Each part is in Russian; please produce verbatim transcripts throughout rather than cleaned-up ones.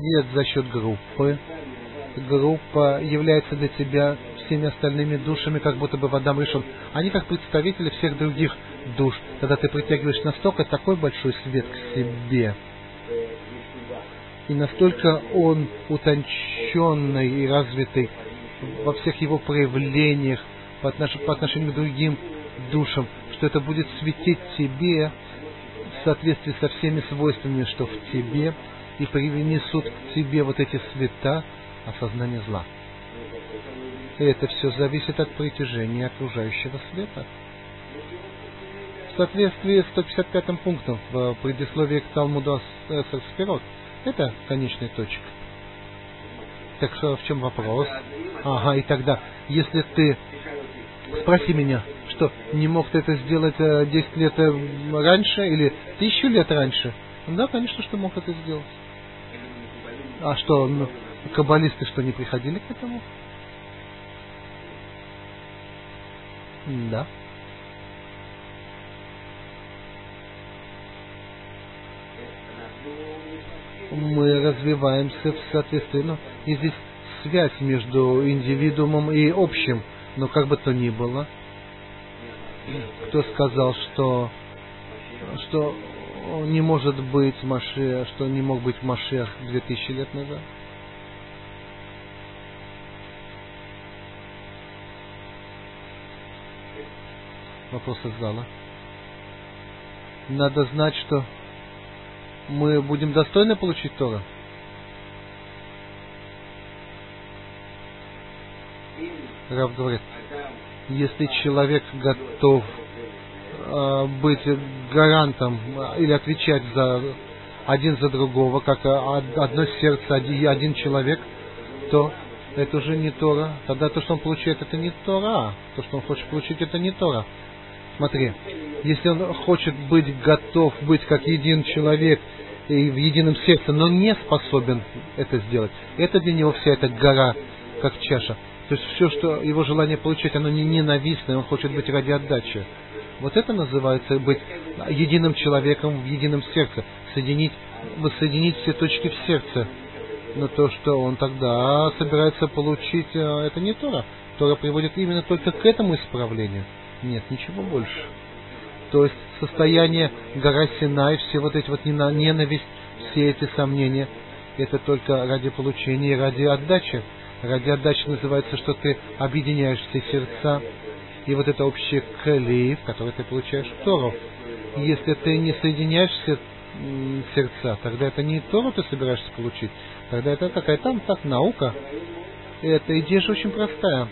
Нет, за счет группы. Группа является для тебя всеми остальными душами, как будто бы в Адам Ришон. Они как представители всех других душ. Когда ты притягиваешь настолько такой большой свет к себе, и настолько он утонченный и развитый во всех его проявлениях по отношению, по отношению к другим душам, что это будет светить тебе в соответствии со всеми свойствами, что в тебе, и принесут к тебе вот эти света осознания зла. И это все зависит от притяжения окружающего света. В соответствии с сто пятьдесят пятым пунктом в предисловии к Талмуду Эсер Сферот, это конечная точка. Так что в чем вопрос? Ага, и тогда, если ты... Спроси меня, что, не мог ты это сделать десять лет раньше или тысячу лет раньше? Да, конечно, что мог это сделать. А что, ну, каббалисты что, не приходили к этому? Да. Мы развиваемся в соответствии, ну, и здесь связь между индивидуумом и общим, но как бы то ни было, кто сказал, что, что не может быть Машиах, что не мог быть Машиах две тысячи лет назад? Вопрос из зала. Надо знать, что мы будем достойны получить Тору. Рав говорит, если человек готов э, быть гарантом или отвечать за один за другого, как одно сердце, один, один человек, то это уже не Тора. Тогда то, что он получает, это не Тора. То, что он хочет получить, это не Тора. Смотри, если он хочет быть готов, быть как един человек и в едином сердце, но не способен это сделать, это для него вся эта гора, как чаша. То есть все, что его желание получить, оно не ненавистное, он хочет быть ради отдачи. Вот это называется быть единым человеком в едином сердце. Соединить, воссоединить все точки в сердце. Но то, что он тогда собирается получить, это не Тора. Тора приводит именно только к этому исправлению. Нет, ничего больше. То есть состояние гора Синай, все вот эти вот ненависть, все эти сомнения, это только ради получения и ради отдачи. Ради отдачи называется, что ты объединяешь все сердца, и вот это общее кали, в которое ты получаешь Тору. Если ты не соединяешь все сердца, тогда это не Тору ты собираешься получить, тогда это такая там так наука. И эта идея же очень простая.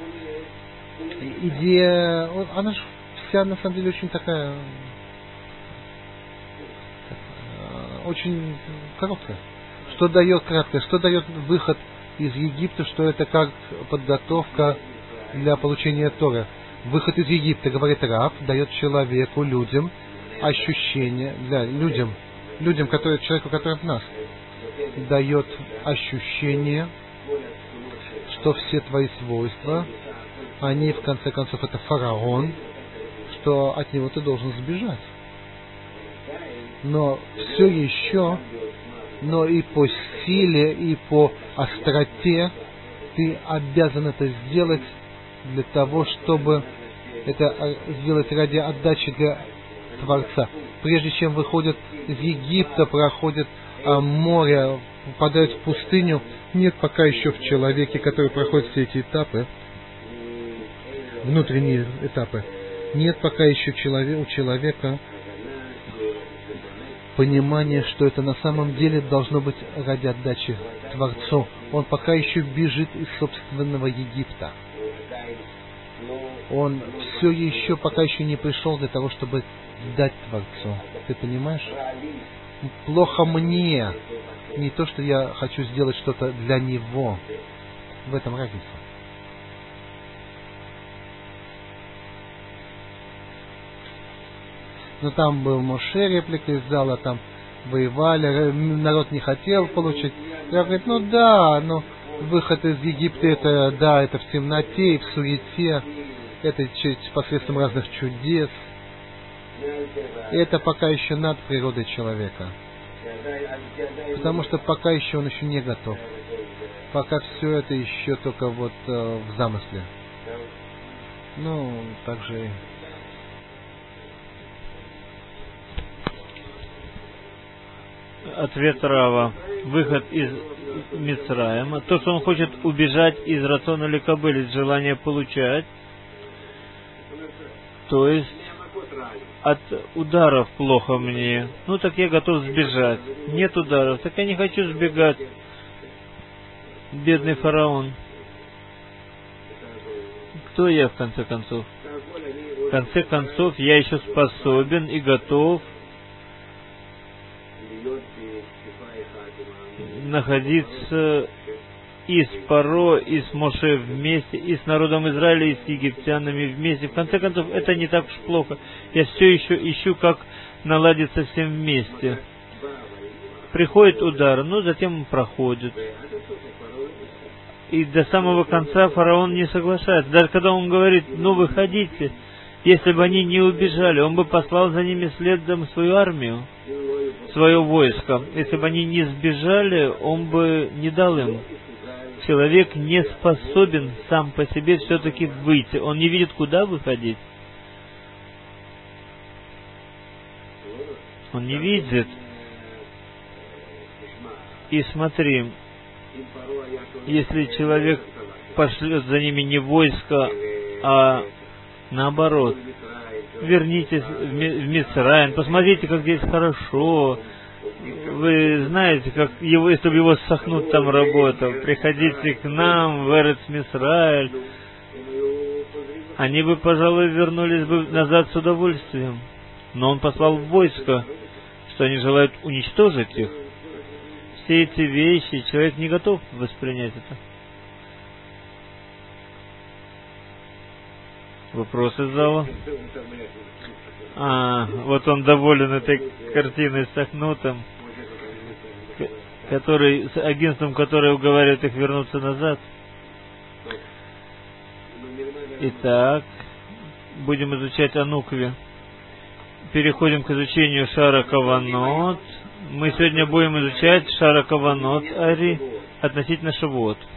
Идея, она же вся на самом деле очень такая, очень короткая. Что дает краткое, что дает выход из Египта, что это как подготовка для получения Торы. Выход из Египта, говорит Рав, дает человеку, людям, ощущение, для людям, людям, которые, человеку, который в нас, дает ощущение, что все твои свойства, они, в конце концов, это фараон, что от него ты должен сбежать. Но все еще, но и по силе, и по остроте ты обязан это сделать для того, чтобы это сделать ради отдачи для Творца. Прежде чем выходят из Египта, проходят а, море, попадают в пустыню, нет пока еще в человеке, который проходит все эти этапы, внутренние этапы, нет пока еще человек, у человека понимания, что это на самом деле должно быть ради отдачи Творцу. Он пока еще бежит из собственного Египта. Он все еще пока еще не пришел для того, чтобы дать Творцу. Ты понимаешь? Плохо мне. Не то, что я хочу сделать что-то для него. В этом разница. Но там был Моше, реплика из зала, там воевали, народ не хотел получить. Я говорю, ну да, но выход из Египта, это, да, это в темноте и в суете, это посредством разных чудес. И это пока еще над природой человека. Потому что пока еще он еще не готов. Пока все это еще только вот э, в замысле. Ну, также... Ответ Рава. Выход из Мицраима. То, что он хочет убежать из рациона Лекабель, из желания получать. То есть от ударов плохо мне. Ну так я готов сбежать. Нет ударов, так я не хочу сбегать. Бедный фараон. Кто я в конце концов? В конце концов я еще способен и готов находиться и с Паро, и с Моше вместе, и с народом Израиля, и с египтянами вместе. В конце концов, это не так уж плохо. Я все еще ищу, как наладиться всем вместе. Приходит удар, но затем он проходит. И до самого конца фараон не соглашается. Даже когда он говорит, ну выходите, если бы они не убежали, он бы послал за ними следом свою армию, свое войско. Если бы они не сбежали, он бы не дал им. Человек не способен сам по себе все-таки выйти. Он не видит, куда выходить. Он не видит. И смотри, если человек пошлет за ними не войско, а наоборот, вернитесь в Мицраим, посмотрите, как здесь хорошо. Вы знаете, как его, если бы его Сахнут там работал, приходите к нам в Эрец Мисраэль, они бы, пожалуй, вернулись бы назад с удовольствием. Но он послал войско, что они желают уничтожить их. Все эти вещи человек не готов воспринять это. Вопросы из зала? А, вот он доволен этой картиной с Сахнутом, который, с агентством, которое уговаривает их вернуться назад. Итак, будем изучать Анукви. Переходим к изучению Шара Каванот. Мы сегодня будем изучать Шара Каванот Ари относительно Шавуот.